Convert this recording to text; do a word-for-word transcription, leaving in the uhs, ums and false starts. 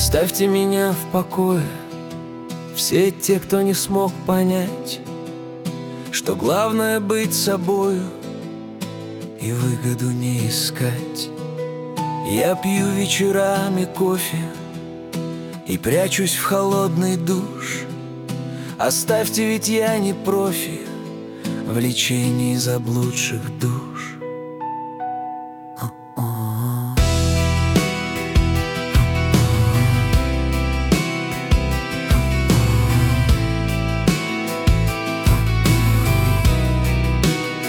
Оставьте меня в покое, все те, кто не смог понять, что главное быть собою и выгоду не искать. Я пью вечерами кофе и прячусь в холодный душ. Оставьте, ведь я не профи в лечении заблудших душ.